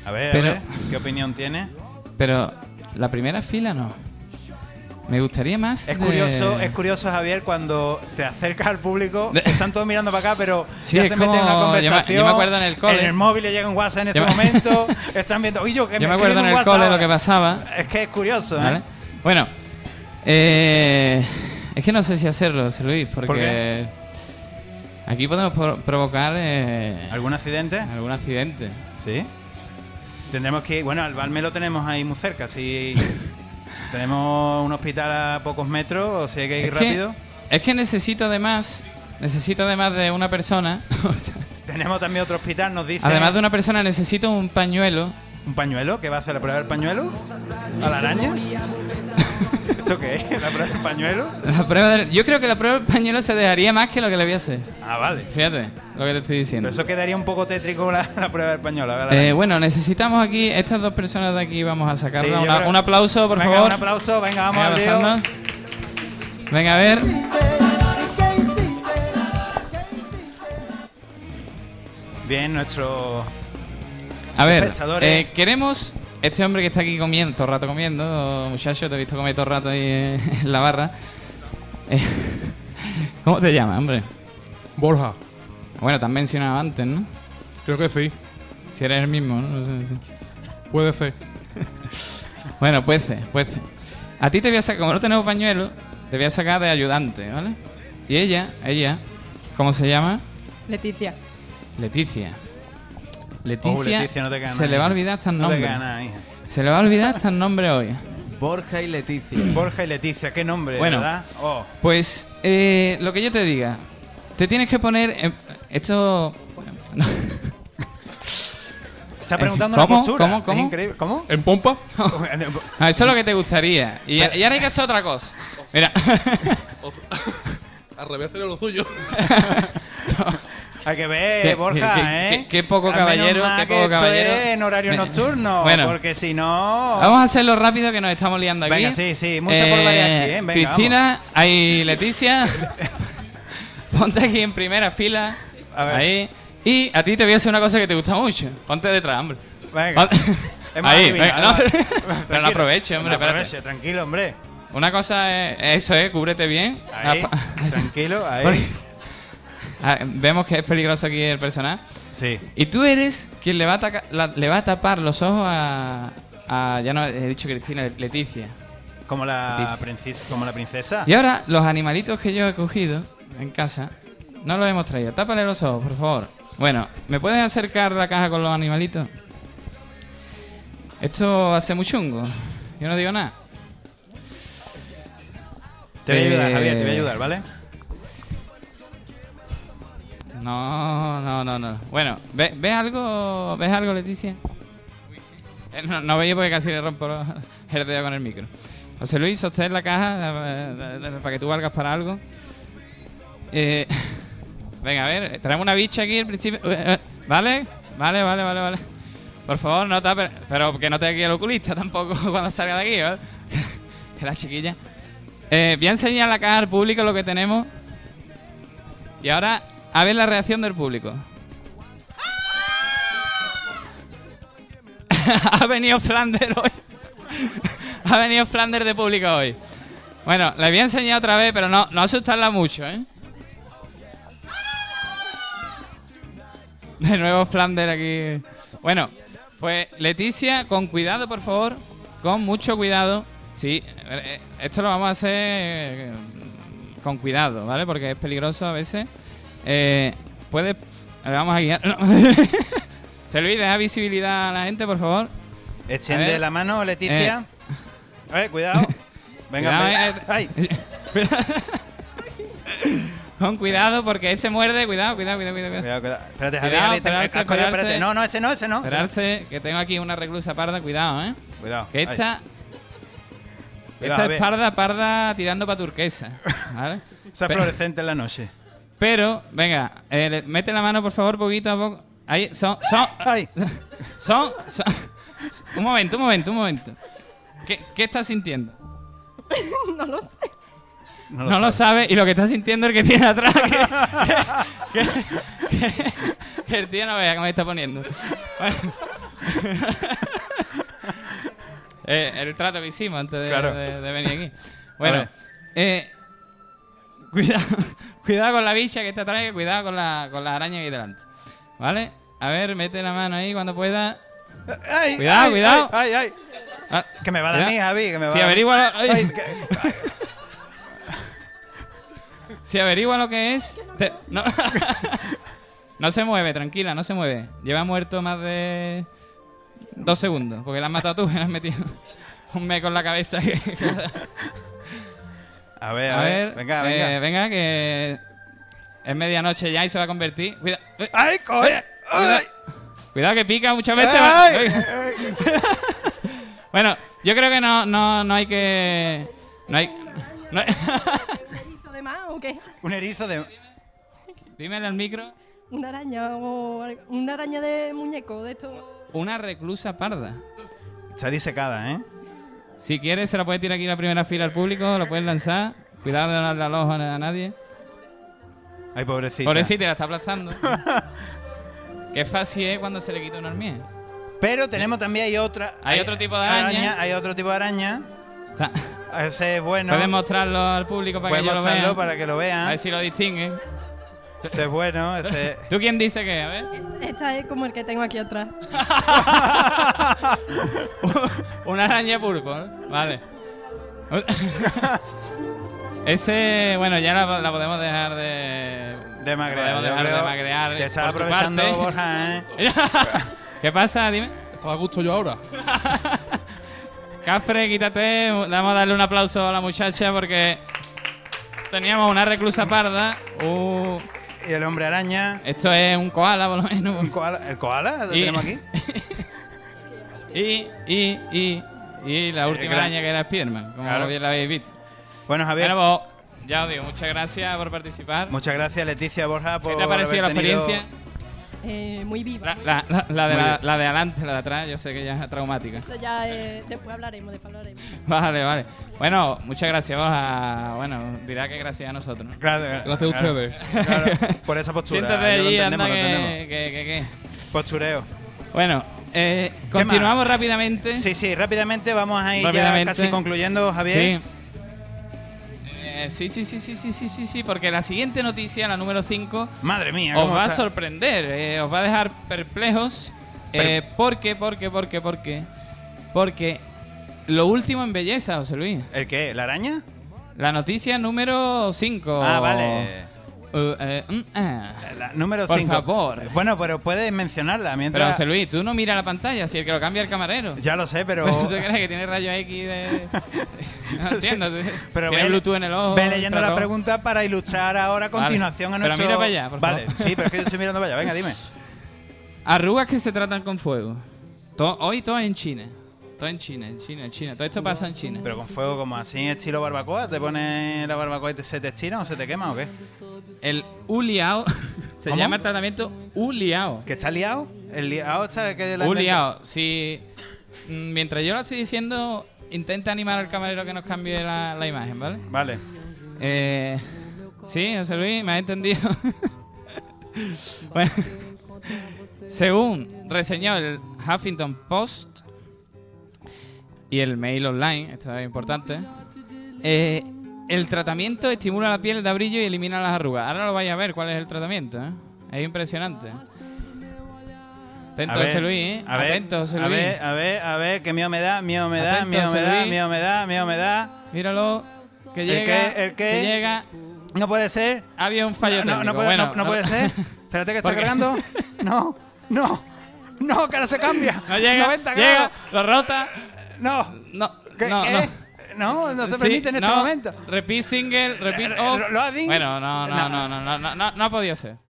A ver, ¿qué opinión tiene? Pero la primera fila no. Me gustaría más. Es curioso, Javier, cuando te acercas al público, están todos mirando para acá, pero sí, ya se meten en la conversación. Yo me acuerdo en el cole. En el móvil le llega un WhatsApp en ese momento. Están viendo, oye, yo me acuerdo en el cole lo que pasaba. Es que es curioso, ¿vale? Bueno, es que no sé si hacerlo, José Luis, porque ¿por qué? Aquí podemos provocar ¿algún accidente? Algún accidente. Sí. Tendremos que, bueno, al Balme lo tenemos ahí muy cerca, si tenemos un hospital a pocos metros, o si hay que ir rápido. Es que necesito además de una persona. O sea, tenemos también otro hospital, nos dice. Además de una persona necesito un pañuelo. ¿Un pañuelo? ¿Qué va a hacer? ¿La prueba del pañuelo? ¿A la araña? ¿Esto qué es? ¿La prueba del pañuelo? Yo creo que la prueba del pañuelo se dejaría más que lo que le voy a hacer. Ah, vale. Fíjate lo que te estoy diciendo. Pero eso quedaría un poco tétrico la prueba del pañuelo. Bueno, necesitamos aquí, estas dos personas de aquí, vamos a sacarla. Sí, un aplauso, por favor. Un aplauso, venga, vamos al lío. Venga, a ver. Bien, nuestro... A ver, queremos... Este hombre que está aquí comiendo, todo el rato comiendo, muchacho, te he visto comer todo el rato ahí en la barra. ¿Cómo te llamas, hombre? Borja. Bueno, te han mencionado antes, ¿no? Creo que sí. Si eres el mismo, ¿no? No sé, sí. Puede ser. Bueno, puede ser. A ti te voy a sacar, como no tenemos pañuelo, te voy a sacar de ayudante, ¿vale? Y ella, ¿cómo se llama? Leticia. Leticia, no te se le va a olvidar hasta el nombre. No te gana, hija. Se le va a olvidar hasta el nombre hoy. Borja y Leticia. Borja y Leticia, qué nombre, bueno, ¿verdad? Pues lo que yo te diga, te tienes que poner esto. No. Está preguntando una postura. ¿Cómo? Es increíble. ¿Cómo? ¿En pompa? No, eso es lo que te gustaría. Y ahora hay que hacer otra cosa. Mira. Al revés sería lo suyo. No. Hay que ver, Borja, Qué poco caballero, qué poco caballero. En horario nocturno, bueno, porque si no... Vamos a hacerlo rápido que nos estamos liando aquí. Venga, sí, mucha barbaridad aquí, Venga, Cristina, ahí Leticia. Ponte aquí en primera fila. A ver. Ahí. Y a ti te voy a hacer una cosa que te gusta mucho. Ponte detrás, hombre. Venga. Ahí, venga. No, pero no aproveche, hombre. Aproveche, tranquilo, hombre. Una cosa es eso, cúbrete bien. Ahí, tranquilo, ahí. Vemos que es peligroso aquí el personaje. Sí. Y tú eres quien le va a tapar los ojos a ya no he dicho Cristina, Leticia. Como la princesa. Y ahora, los animalitos que yo he cogido en casa, no los hemos traído. Tápale los ojos, por favor. Bueno, ¿me puedes acercar la caja con los animalitos? Esto hace muy chungo. Yo no digo nada. Te voy a ayudar, Javier, te voy a ayudar, ¿vale? No. Bueno, ¿ves algo, Leticia? No veis porque casi le rompo el dedo con el micro. José Luis, sostén la caja para que tú valgas para algo. Venga, a ver, traemos una bicha aquí al principio. ¿Vale? Vale. Por favor, no tapes, pero que no te aquí el oculista tampoco cuando salga de aquí, ¿vale? Que la chiquilla. Voy a enseñar la caja al público lo que tenemos. Y ahora, a ver la reacción del público. Ha venido Flander hoy. Ha venido Flander de público hoy. Bueno, le voy a enseñar otra vez, pero no asustarla mucho, ¿eh? De nuevo Flander aquí. Bueno, pues Leticia, con cuidado, por favor. Con mucho cuidado. Sí, esto lo vamos a hacer con cuidado, ¿vale? Porque es peligroso a veces. Puede... Vamos a guiar... No. Se Luis, deja visibilidad a la gente, por favor. Extiende la mano, Leticia. A ver, cuidado. Venga, ¡ay! Con cuidado, porque él se muerde. Cuidado. Espérate, Javier. Espérate. No, ese no. Esperarse, que tengo aquí una reclusa parda. Cuidado, ¿eh? Cuidado. Que esta es parda tirando para turquesa, ¿vale? Esa fluorescente en la noche. Pero, venga, mete la mano, por favor, poquito a poco. Ahí, ¡ay! Son. Un momento. ¿Qué estás sintiendo? No lo sé. No lo sabe, y lo que está sintiendo es el que tiene atrás. Que el tío no vea cómo me está poniendo. Bueno, El trato que hicimos antes de, Claro. de venir aquí. A Bueno, ver. cuidado con la bicha que está atrás y cuidado con la araña que hay delante. ¿Vale? A ver, mete la mano ahí cuando pueda. Ay, Cuidado, ay, cuidado. Ay, ay, ay. Ah, Que me va a dar a mí, Javi. Que me va si a dar. averigua, Ay, que- si averigua lo que es... no. No se mueve, tranquila, no se mueve. Lleva muerto más de 2 segundos, porque la has matado tú y le has metido un meco en la cabeza. A ver, A ver, venga, venga. venga, que es medianoche ya y se va a convertir. ¡Ay, coño! ¡Ay! Cuidado que pica muchas veces. ¡Ay! Bueno, yo creo que no hay que... No hay... ¿Erizo de más o qué? Un erizo de. Dímele al micro. ¿Una araña o una araña de muñeco de esto? Una reclusa parda. Está disecada, ¿eh? Si quieres, se la puedes tirar aquí en la primera fila al público, lo puedes lanzar. Cuidado de no darle al ojo a nadie. Ay, pobrecita. Pobrecita, la está aplastando. Qué fácil es cuando se le quita una hormiga. Pero tenemos también hay otra. Hay otro tipo de araña. Hay otro tipo de araña. O sea, Ese es bueno. puedes mostrarlo al público para que Puedes ellos lo mostrarlo vean. para que lo A vean. ver si lo distinguen. Ese es bueno. Ese. ¿Tú quién dice que? A ver. Esta es como el que tengo aquí atrás. Una araña pulpo, ¿no? Vale. Ese, bueno, ya la podemos dejar de... De magrear. Podemos yo dejar creo de magrear. que estaba por tu aprovechando parte. Borja, ¿eh? ¿Qué pasa? Dime. Estaba a gusto yo ahora. Cafre, quítate. Vamos a darle un aplauso a la muchacha porque teníamos una reclusa parda. Y el hombre araña. Esto es un koala, por lo menos. ¿El koala? ¿Lo Y- tenemos aquí? Y la última gran- araña que era Spiderman, como Claro. bien la habéis visto. Bueno, Javier. Bueno, pues, ya os digo, muchas gracias por participar. Muchas gracias, Leticia Borja, por ¿Qué te ha parecido la haber tenido- experiencia? Muy viva. La de Muy bien. la de adelante, la de atrás, yo sé que ya es traumática. Eso ya después hablaremos. Vale. Bueno, muchas gracias, Borja. Bueno, dirá que gracias a nosotros, ¿no? Claro, Gracias a ustedes. claro, por esa postura. Siéntate ya lo allí, entendemos, anda lo entendemos. que. Postureo. Bueno, continuamos rápidamente. Sí, sí, vamos a ir ya Rápidamente. casi concluyendo, Javier. Sí, porque la siguiente noticia, la número 5, Madre mía, os cómo va a está- sorprender, os va a dejar perplejos. Porque lo último en belleza, José Luis. ¿El qué? ¿La araña? La noticia número 5. Ah, vale. La número Por 5. favor. Bueno, pero puedes mencionarla Pero mientras. José Luis, tú no miras la pantalla, si el que lo cambia es el camarero. Ya lo sé, pero. ¿Tú te crees que tiene rayos X de...? No entiendo. Pero tiene ve- Bluetooth en el ojo. Ve leyendo la infrarrojo. pregunta para ilustrar ahora a continuación a Pero nuestro. mira para allá, por Vale, favor. sí, pero es que yo estoy mirando para allá. Venga, dime. Arrugas que se tratan con fuego. Hoy todo en China. Todo en China. Todo esto pasa en China. Pero con fuego como así, estilo barbacoa. ¿Te pones la barbacoa y se te estira o se te quema o qué? El uliao se ¿Cómo? llama el tratamiento uliao. ¿Que está liado? ¿El liado está el que la Uliao. Si mientras yo lo estoy diciendo, intenta animar al camarero que nos cambie la imagen, ¿vale? Vale. Sí, José Luis, ¿me has entendido? Bueno, según reseñó el Huffington Post y el Mail Online, esto es importante, el tratamiento estimula la piel, da brillo y elimina las arrugas. Ahora lo vais a ver cuál es el tratamiento, ¿eh? Es impresionante. Atento, A ver, José Luis, ¿eh? a ver, Atento, José a Luis. ver, a ver, que mi humedad, Atento, José Luis. mi humedad. Míralo, que ¿El llega, qué? ¿El qué? que llega. No puede ser. Había un fallo No, técnico. no puede, bueno, no puede ser. Espérate que está ¿Por qué? cargando. No, que ahora se cambia. No llega, 90 llega, grados. lo rota. No. No, ¿Qué? no, ¿Qué? No se Sí, permite en este no. momento. Repeat single, repeat off. ¿Lo has dicho? Bueno, no ha podido ser.